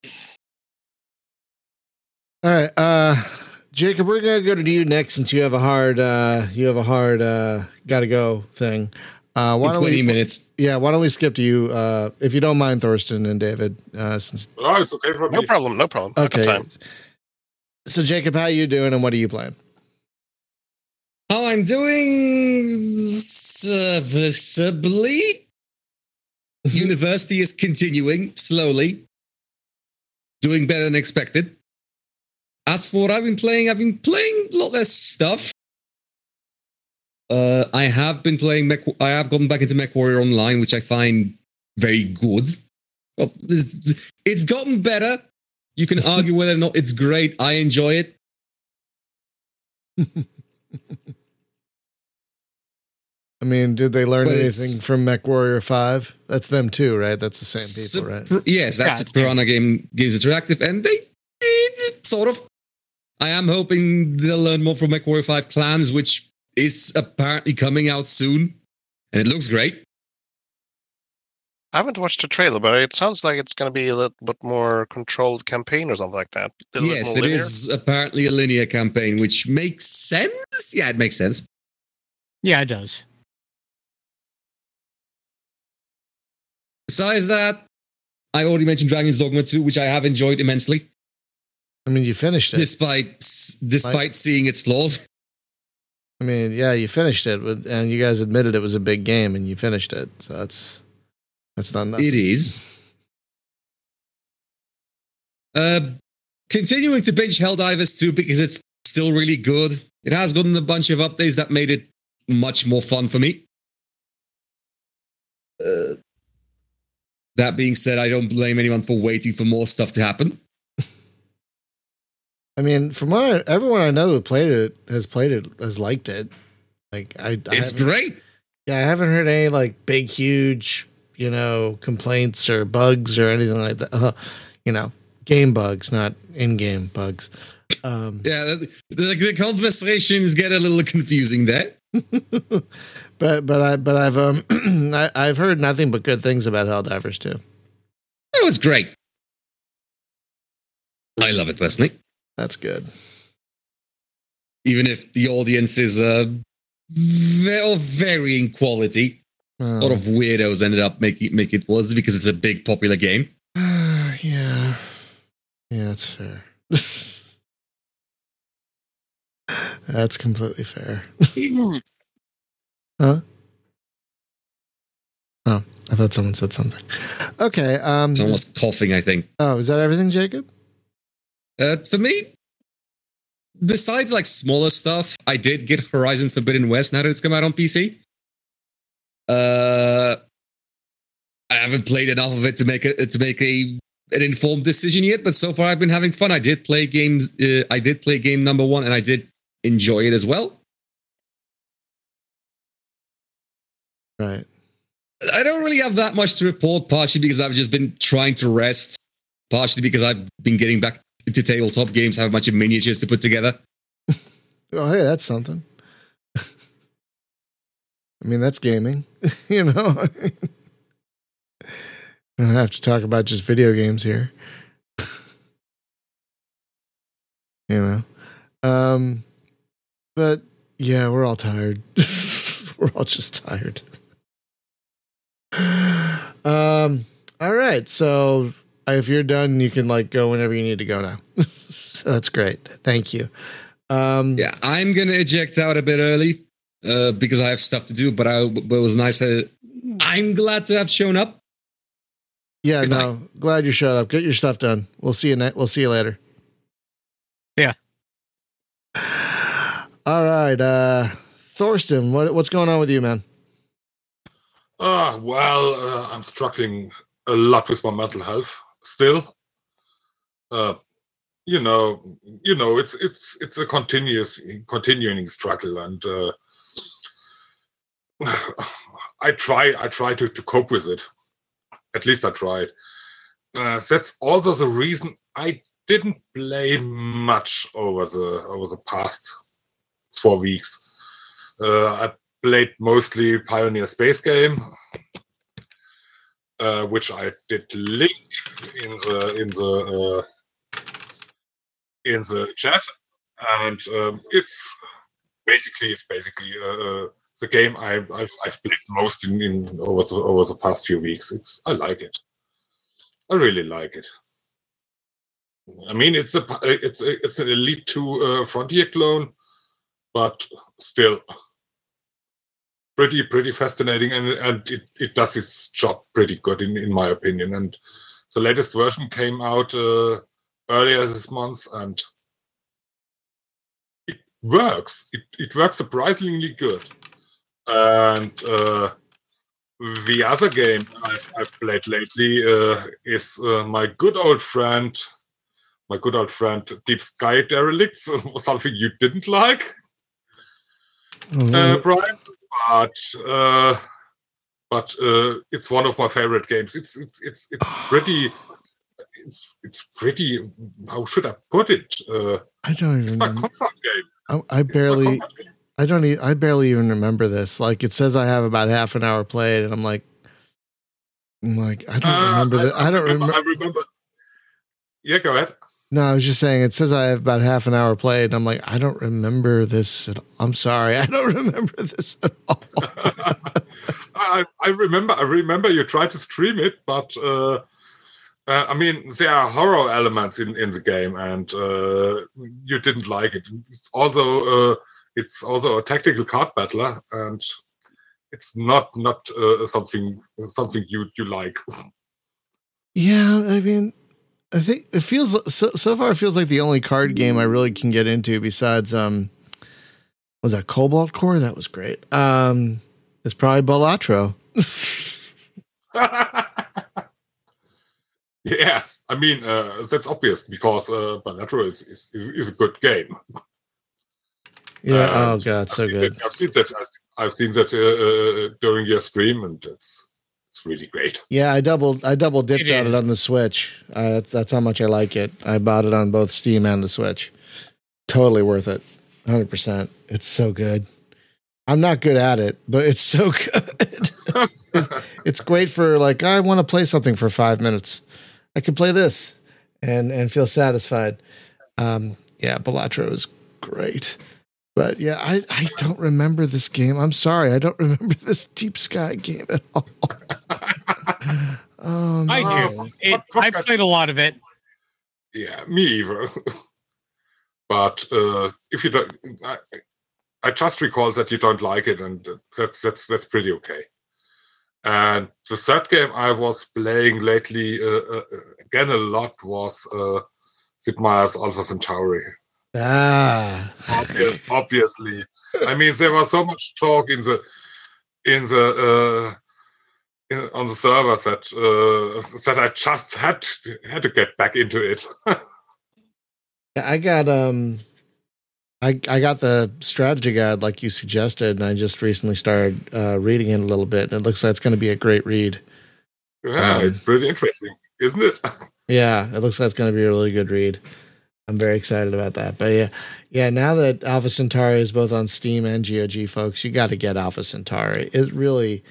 All right, Jacob, we're gonna go to you next since you have a hard gotta go thing. Why don't 20 minutes. Yeah, why don't we skip to you, if you don't mind, Thorsten and David? Since it's okay for me. No problem. Okay. Time. So, Jacob, how you doing, and what are you playing? How I'm doing serviceably. University is continuing slowly, doing better than expected. As for what I've been playing a lot less stuff. I have been playing I have gotten back into MechWarrior Online, which I find very good. Well, it's gotten better. You can argue whether or not it's great. I enjoy it. I mean, did they learn anything from MechWarrior 5? That's them too, right? That's the same people, right? Yes, that's Piranha Games Interactive, and they did, sort of. I am hoping they'll learn more from MechWarrior 5 Clans, which is apparently coming out soon, and it looks great. I haven't watched the trailer, but it sounds like it's going to be a little bit more controlled campaign or something like that. Yes, it is apparently a linear campaign, which makes sense. Yeah, it makes sense. Yeah, it does. Besides that, I already mentioned Dragon's Dogma 2, which I have enjoyed immensely. I mean, you finished it. Despite seeing its flaws. I mean, yeah, you finished it, and you guys admitted it was a big game, and you finished it. So that's not nothing. It is. Continuing to binge Helldivers 2 because it's still really good. It has gotten a bunch of updates that made it much more fun for me. That being said, I don't blame anyone for waiting for more stuff to happen. I mean, from what everyone I know who has liked it. Like it's great. Yeah, I haven't heard any like big, huge, complaints or bugs or anything like that. Game bugs, not in-game bugs. The conversations get a little confusing there. but I've I've heard nothing but good things about Helldivers too. Oh, it's great. I love it personally. That's good. Even if the audience is of varying quality, a lot of weirdos ended up making it was because it's a big popular game. Yeah, that's fair. That's completely fair. Huh? Oh, I thought someone said something. Okay. Someone was coughing, I think. Oh, is that everything, Jacob? For me, besides like smaller stuff, I did get Horizon Forbidden West now that it's come out on PC. I haven't played enough of it to make an informed decision yet, but so far I've been having fun. I did play game number 1, and I did enjoy it as well. Right. I don't really have that much to report, partially because I've just been trying to rest, partially because I've been getting back into tabletop games, have a bunch of miniatures to put together. Oh, hey, that's something. I mean, that's gaming, you know? I don't have to talk about just video games here. You know? But yeah, we're all tired. We're all just tired. All right. So if you're done, you can like go whenever you need to go now. So that's great. Thank you. Yeah, I'm going to eject out a bit early because I have stuff to do, but it was nice that I'm glad to have shown up. Yeah, no, glad you showed up. Get your stuff done. We'll see you. We'll see you later. Yeah. All right, Thorsten, what's going on with you, man? I'm struggling a lot with my mental health still. It's a continuing struggle, and I try to cope with it. At least I tried. That's also the reason I didn't play much over the past 4 weeks. I played mostly Pioneer Space Game, which I did link in the chat, and it's basically the game I've played most in over the past few weeks. I like it. I really like it. I mean, it's an Elite 2 Frontier clone, but still pretty fascinating, and it does its job pretty good in my opinion. And the latest version came out earlier this month, and it works. It works surprisingly good. And the other game I've played lately is my good old friend Deep Sky Derelicts, something you didn't like, Brian. But it's one of my favorite games. It's pretty. How should I put it? I don't even. It's my comfort game. I barely even remember this. Like, it says I have about half an hour played, and I'm like, I don't remember that. I remember. Yeah, go ahead. No, I was just saying, it says I have about half an hour played, and I'm like, I don't remember this at all. I'm sorry, I don't remember this at all. I remember you tried to stream it, but I mean, there are horror elements in the game, and you didn't like it. It's also a tactical card battler, and it's not something you like. Yeah, I mean, I think it feels so far. It feels like the only card game I really can get into besides was that Cobalt Core? That was great. It's probably Balatro. Yeah, I mean that's obvious because Balatro is a good game. Yeah. Oh god, so good. I've seen that during your stream, and it's really great. Yeah, I double dipped on it on the Switch. That's how much I like it. I bought it on both Steam and the Switch. totally worth it. 100%. It's so good. I'm not good at it, but it's so good. It's great for like, I want to play something for 5 minutes. I can play this and feel satisfied. Yeah, Balatro is great. But yeah, I don't remember this game. I'm sorry. I don't remember this Deep Sky game at all. I do. I played a lot of it. Yeah, me either. But if you don't, I just recall that you don't like it, and that's pretty okay. And the third game I was playing lately again a lot was Sid Meier's Alpha Centauri. Obviously. I mean, there was so much talk on the servers that I just had to get back into it. I got I got the strategy guide like you suggested, and I just recently started reading it a little bit, and it looks like it's going to be a great read. Yeah, it's pretty interesting, isn't it? Yeah, it looks like it's going to be a really good read. I'm very excited about that. But yeah. Now that Alpha Centauri is both on Steam and GOG, folks, you got to get Alpha Centauri. It really,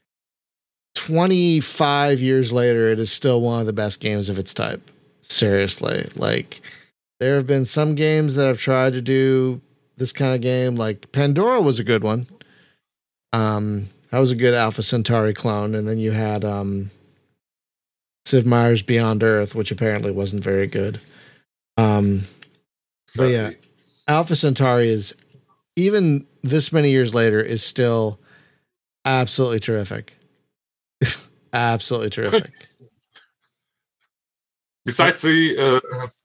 25 years later, it is still one of the best games of its type. Seriously, like there have been some games that have tried to do this kind of game. Like Pandora was a good one. That was a good Alpha Centauri clone, and then you had Sid Meier's Beyond Earth, which apparently wasn't very good. But yeah, Alpha Centauri is, even this many years later, is still absolutely terrific. Absolutely terrific. Besides the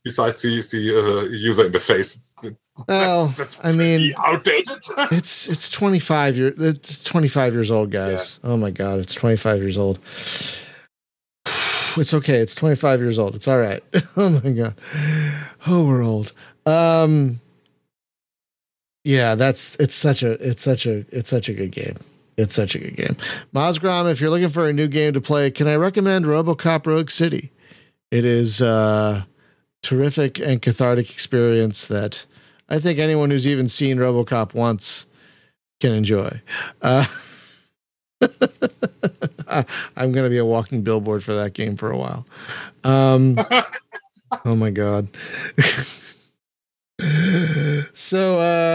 user interface, that's I mean, outdated. it's 25 years. It's 25 years old, guys. Yeah. Oh my god, it's 25 years old. It's okay. It's 25 years old. It's all right. Oh my god. Oh, we're old. Yeah, it's such a good game. It's such a good game. Mozgrom, if you're looking for a new game to play, can I recommend RoboCop Rogue City? It is a terrific and cathartic experience that I think anyone who's even seen RoboCop once can enjoy. I'm going to be a walking billboard for that game for a while. Oh my god. So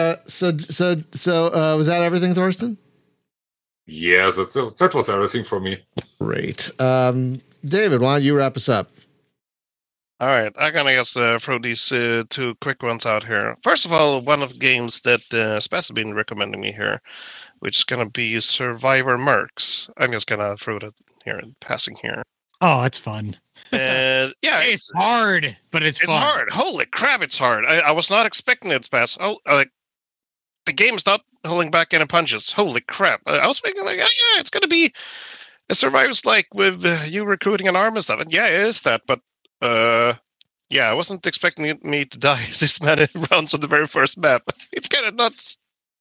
was that everything, Thorsten? Yeah, that was everything for me. Great. David, why don't you wrap us up? All right, I'm gonna just throw these two quick ones out here. First of all, one of the games that Spaz has been recommending me here, which is gonna be Survivor Mercs. I'm just gonna throw it here in passing here. Oh, it's fun. Yeah, it's hard, but it's fun. Hard. Holy crap, it's hard. I was not expecting it, Spaz. Oh, the game's not holding back any punches. Holy crap! I was thinking like, oh, yeah, it's gonna be a Survivor's like with you recruiting an arm and stuff. And yeah, it is that, but. Yeah, I wasn't expecting me to die this many rounds on the very first map. It's kind of nuts.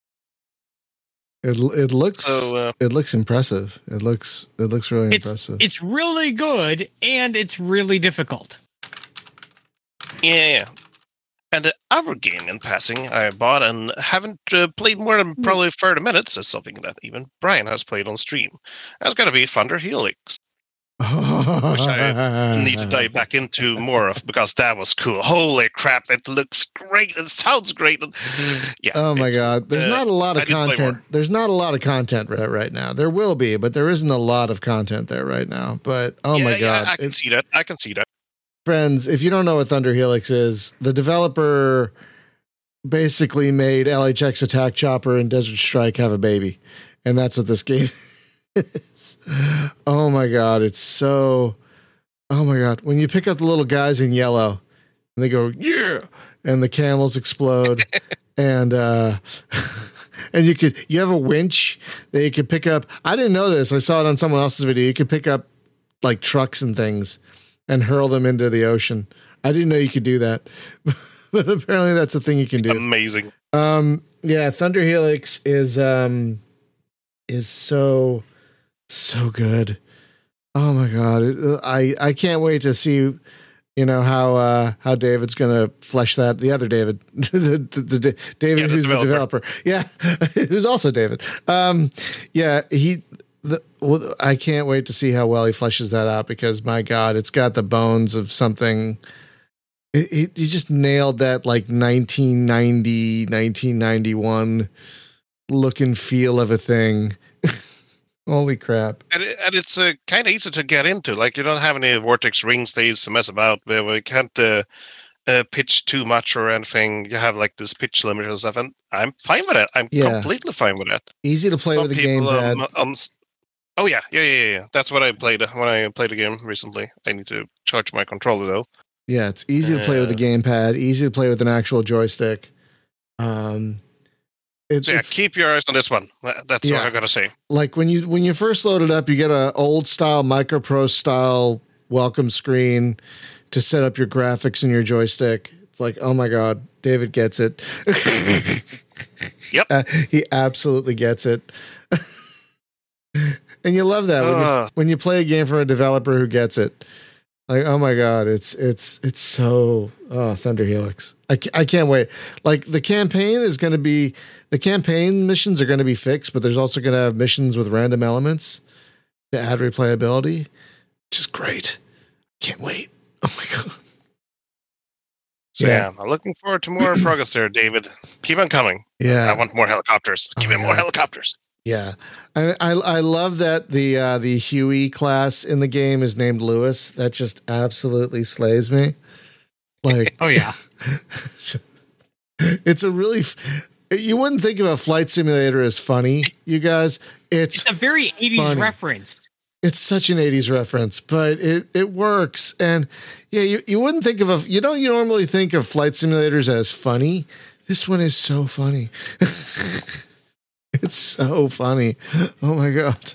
It looks impressive. It looks really impressive. It's really good and it's really difficult. Yeah. And the other game in passing I bought and haven't played more than probably 30 minutes is something that even Brian has played on stream. That's going to be Thunder Helix. Which I need to dive back into more of because that was cool. Holy crap, it looks great. It sounds great. Yeah. Oh my god. There's not a lot of content. There's not a lot of content right now. There will be, but there isn't a lot of content there right now. But my god. I can see that. Friends, if you don't know what Thunder Helix is, the developer basically made LHX Attack Chopper and Desert Strike have a baby. And that's what this game is. Oh my god, it's so. Oh my god, when you pick up the little guys in yellow, and they go yeah, and the camels explode, and and you have a winch that you could pick up. I didn't know this. I saw it on someone else's video. You could pick up like trucks and things and hurl them into the ocean. I didn't know you could do that, but apparently that's a thing you can do. Amazing. Yeah, Thunder Helix is so good. Oh my god. I can't wait to see You know how David's going to flesh that. The other David, David who's the developer. Yeah, who's also David. I can't wait to see how well he fleshes that out because my God, it's got the bones of something. He just nailed that like 1990, 1991 look and feel of a thing. Holy crap. And it's kind of easy to get into. Like, you don't have any vortex ring states to mess about with. We can't pitch too much or anything. You have like this pitch limit and stuff. And I'm fine with it. I'm completely fine with it. Easy to play with a gamepad. Oh, yeah. That's what I played when I played the game recently. I need to charge my controller, though. Yeah, it's easy to play with a gamepad. Easy to play with an actual joystick. Keep your eyes on this one. That's what I gotta say. Like when you first load it up, you get an old style MicroProse style welcome screen to set up your graphics and your joystick. It's like, oh my God, David gets it. Yep, he absolutely gets it. And you love that when you play a game from a developer who gets it. Like, oh my God, it's so Thunder Helix. I can't wait. Like the campaign missions are going to be fixed, but there's also going to have missions with random elements to add replayability, which is great. Can't wait. Oh my God. So yeah, I'm looking forward to more progress there, David. Keep on coming. Yeah, I want more helicopters. Give me more helicopters. Yeah, I love that the Huey class in the game is named Lewis. That just absolutely slays me. Like, oh yeah, it's a really. You wouldn't think of a flight simulator as funny, you guys. It's a very 80s funny. reference. It's such an 80s reference, but it works. And yeah, you wouldn't think of you normally think of flight simulators as funny. This one is so funny. It's so funny. Oh my God.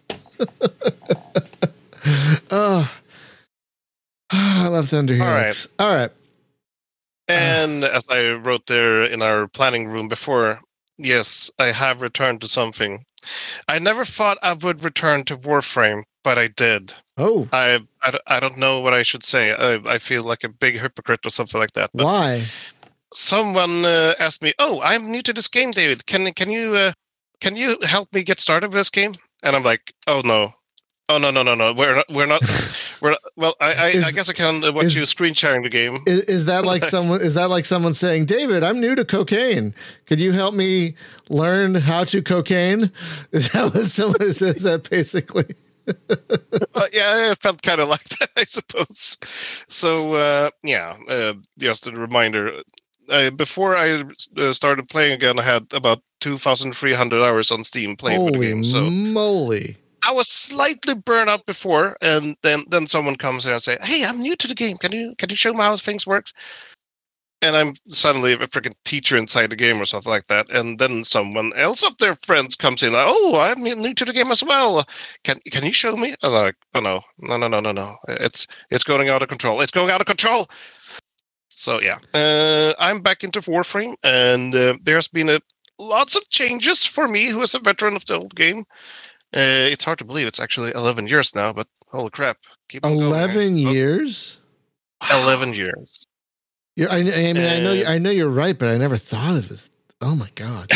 I love Thunder Helix. All right. And as I wrote there in our planning room before, yes, I have returned to something. I never thought I would return to Warframe, but I did. Oh. I don't know what I should say. I feel like a big hypocrite or something like that. But why? Someone asked me, "Oh, I'm new to this game, David. Can you help me get started with this game?" And I'm like, "Oh no, no. We're not. Well, I guess I can watch you screen sharing the game." Is that like someone? Is that like someone saying, "David, I'm new to cocaine. Could you help me learn how to cocaine?" Is that what someone says? That basically? Yeah, it felt kind of like that, I suppose. So just a reminder. Before I started playing again, I had about 2,300 hours on Steam playing for the game. So moly! I was slightly burnt out before, and then someone comes in and say, "Hey, I'm new to the game. Can you show me how things work?" And I'm suddenly a freaking teacher inside the game or something like that. And then someone else of their friends comes in, like, "Oh, I'm new to the game as well. Can you show me?" I'm like, "Oh no. It's going out of control. It's going out of control." So yeah, I'm back into Warframe, and there's been lots of changes for me, who is a veteran of the old game. It's hard to believe it's actually 11 years now, but holy crap! Keep on 11 years. 11 years. I know you're right, but I never thought of this. Oh my God,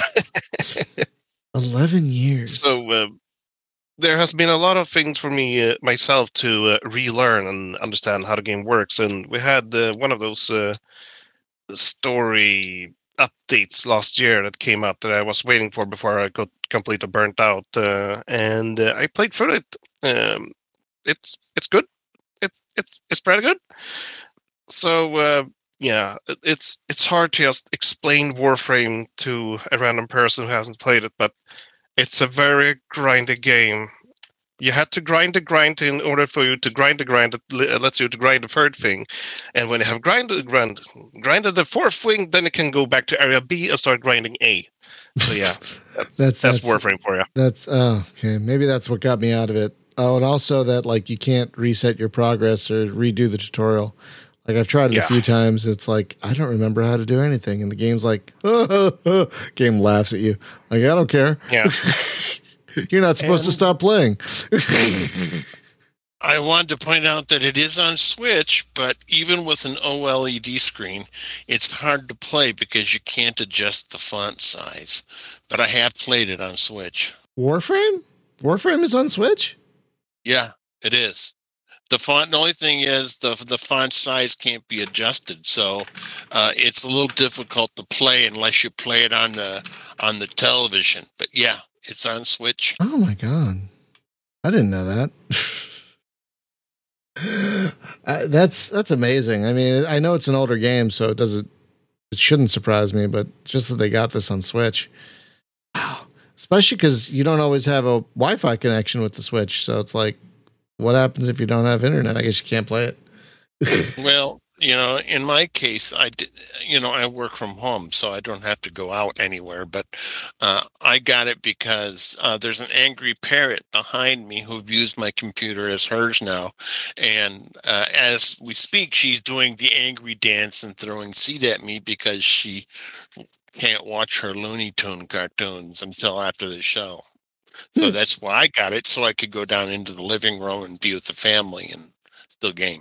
11 years. So there has been a lot of things for me myself to relearn and understand how the game works, and we had one of those story updates last year that came out that I was waiting for before I got completely burnt out, and I played through it. It's good. It's pretty good. So it's hard to just explain Warframe to a random person who hasn't played it, but it's a very grindy game. You had to grind in order for you to grind the grind. It lets you to grind the third thing. And when you have grinded the fourth thing, then it can go back to area B and start grinding A. So yeah, that's Warframe for you. That's okay. Maybe that's what got me out of it. Oh, and also that like you can't reset your progress or redo the tutorial. Like I've tried it a few times. It's like, I don't remember how to do anything. And the game's like, game laughs at you. Like, I don't care. Yeah. You're not supposed to stop playing. I wanted to point out that it is on Switch, but even with an OLED screen, it's hard to play because you can't adjust the font size. But I have played it on Switch. Warframe? Warframe is on Switch? Yeah, it is. The only thing is the font size can't be adjusted, so it's a little difficult to play unless you play it on the television. But yeah, it's on Switch. Oh my god, I didn't know that. That's amazing. I mean, I know it's an older game, so it shouldn't surprise me. But just that they got this on Switch, wow! Especially because you don't always have a Wi-Fi connection with the Switch, so it's like, what happens if you don't have internet? I guess you can't play it. Well, in my case, I work from home, so I don't have to go out anywhere. But I got it because there's an angry parrot behind me who views my computer as hers now. And as we speak, she's doing the angry dance and throwing seed at me because she can't watch her Looney Tune cartoons until after the show. So that's why I got it, so I could go down into the living room and be with the family and still game.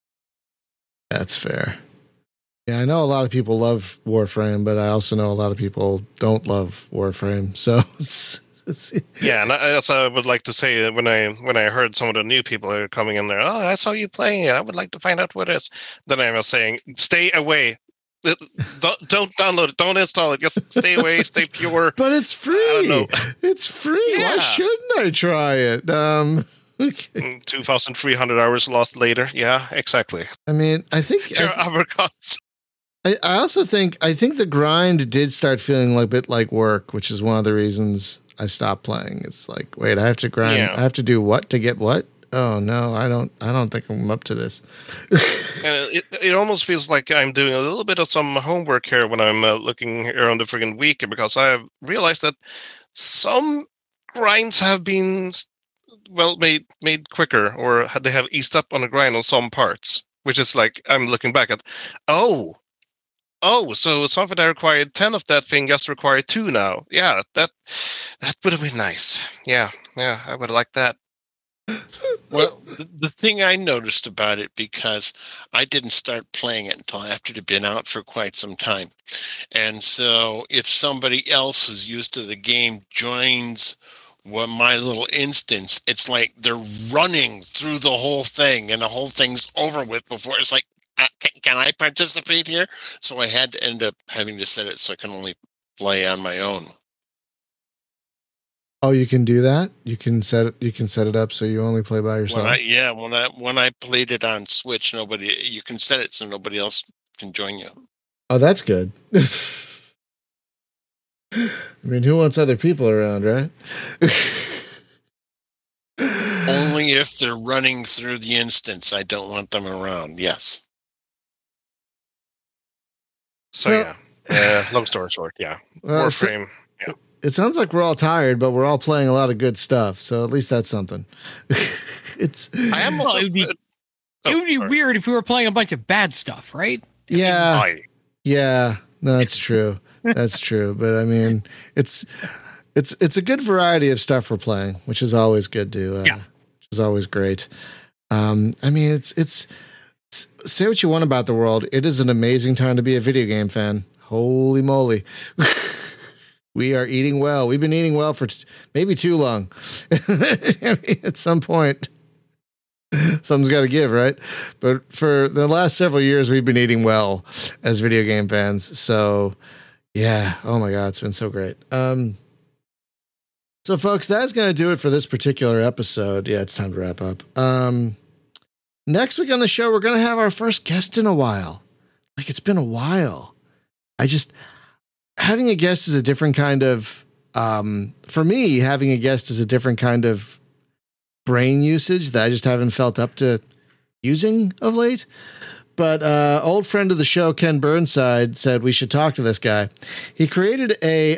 That's fair. Yeah, I know a lot of people love Warframe, but I also know a lot of people don't love Warframe. So, yeah, and that's what I would like to say when I heard some of the new people are coming in there. Oh, I saw you playing it. I would like to find out what it is. Then I was saying, stay away. Don't download it. Don't install it. Just stay away. Stay pure. But it's free. I don't know. It's free. Yeah. Why shouldn't I try it? Okay. 2,300 hours lost later. Yeah, exactly. I mean, I think there are other costs. I also think the grind did start feeling a bit like work, which is one of the reasons I stopped playing. It's like, wait, I have to grind. Yeah. I have to do what to get what? Oh no, I don't think I'm up to this. And it almost feels like I'm doing a little bit of some homework here when I'm looking around the friggin' week, because I have realized that some grinds have been made quicker, or they have eased up on the grind on some parts, which is like I'm looking back at, so something that required 10 of that thing just required 2 now. Yeah, that would have been nice. Yeah, I would have liked that. Well, the thing I noticed about it, because I didn't start playing it until after it had been out for quite some time. And so if somebody else who's used to the game joins my little instance, it's like they're running through the whole thing and the whole thing's over with before it's like, can I participate here? So I had to end up having to set it so I can only play on my own. Oh, you can do that? You can set it up so you only play by yourself? When I played it on Switch, you can set it so nobody else can join you. Oh, that's good. I mean, who wants other people around, right? Only if they're running through the instance. I don't want them around. Yes. So long story short, Warframe. It sounds like we're all tired, but we're all playing a lot of good stuff. So at least that's something. I am. Also, it would be weird if we were playing a bunch of bad stuff, right? Yeah. No, that's true. That's true. But I mean, it's a good variety of stuff we're playing, which is always good to. Which is always great. I mean, it's say what you want about the world. It is an amazing time to be a video game fan. Holy moly. We are eating well. We've been eating well for maybe too long. I mean, at some point, something's got to give, right? But for the last several years, we've been eating well as video game fans. So, yeah. Oh, my God. It's been so great. So, folks, that's going to do it for this particular episode. Yeah, it's time to wrap up. Next week on the show, we're going to have our first guest in a while. Like, it's been a while. Having a guest is a different kind of, for me, having a guest is a different kind of brain usage that I just haven't felt up to using of late. But old friend of the show, Ken Burnside, said we should talk to this guy. He created a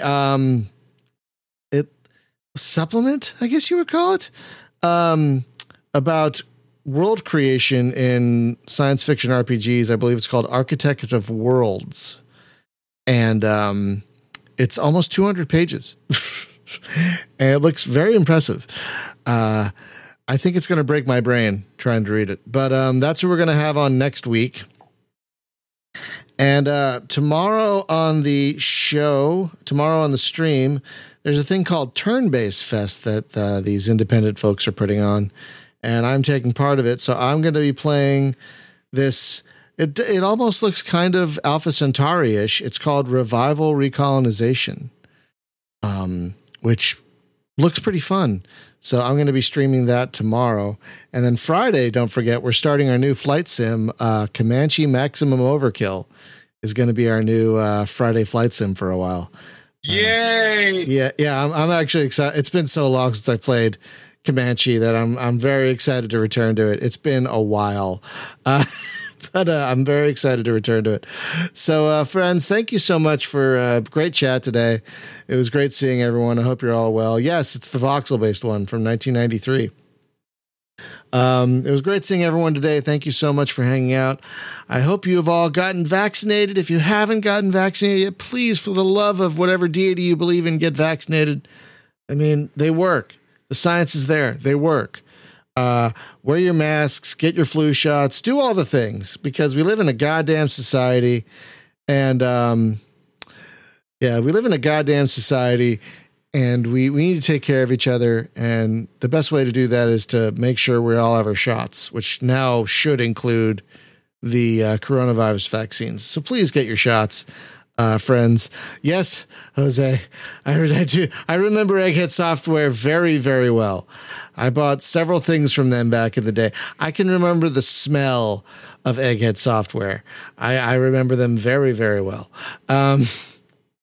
supplement, I guess you would call it, about world creation in science fiction RPGs. I believe it's called Architect of Worlds. And it's almost 200 pages. And it looks very impressive. I think it's going to break my brain trying to read it. But that's what we're going to have on next week. And tomorrow on the show, tomorrow on the stream, there's a thing called Turn-Based Fest that these independent folks are putting on. And I'm taking part of it. So I'm going to be playing this. It almost looks kind of Alpha Centauri-ish. It's called Revival Recolonization, which looks pretty fun. So I'm going to be streaming that tomorrow. And then Friday, don't forget, we're starting our new flight sim. Comanche Maximum Overkill is going to be our new Friday flight sim for a while. Yay! Yeah. I'm actually excited. It's been so long since I played Comanche that I'm very excited to return to it. It's been a while. But I'm very excited to return to it. So, friends, thank you so much for a great chat today. It was great seeing everyone. I hope you're all well. Yes, it's the voxel-based one from 1993. It was great seeing everyone today. Thank you so much for hanging out. I hope you have all gotten vaccinated. If you haven't gotten vaccinated yet, please, for the love of whatever deity you believe in, get vaccinated. I mean, they work. The science is there. They work. Wear your masks, get your flu shots, do all the things, because we live in a goddamn society. And, we live in a goddamn society, and we need to take care of each other. And the best way to do that is to make sure we all have our shots, which now should include the coronavirus vaccines. So please get your shots. Friends. Yes, Jose, I remember Egghead Software very, very well. I bought several things from them back in the day. I can remember the smell of Egghead Software. I remember them very, very well. The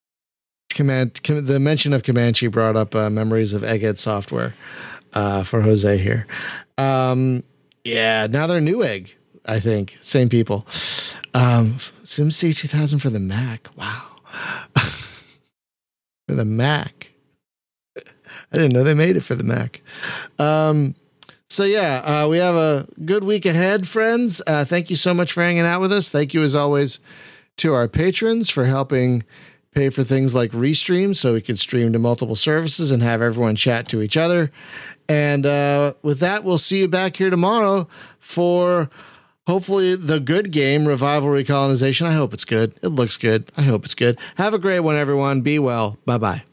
mention of Comanche brought up memories of Egghead Software for Jose here. Now they're Newegg, I think. Same people. SimC 2000 for the Mac. Wow. For the Mac. I didn't know they made it for the Mac. We have a good week ahead, friends. Thank you so much for hanging out with us. Thank you, as always, to our patrons for helping pay for things like Restream so we can stream to multiple services and have everyone chat to each other. And with that, we'll see you back here tomorrow for hopefully the good game, Revival Recolonization. I hope it's good. It looks good. I hope it's good. Have a great one, everyone. Be well. Bye-bye.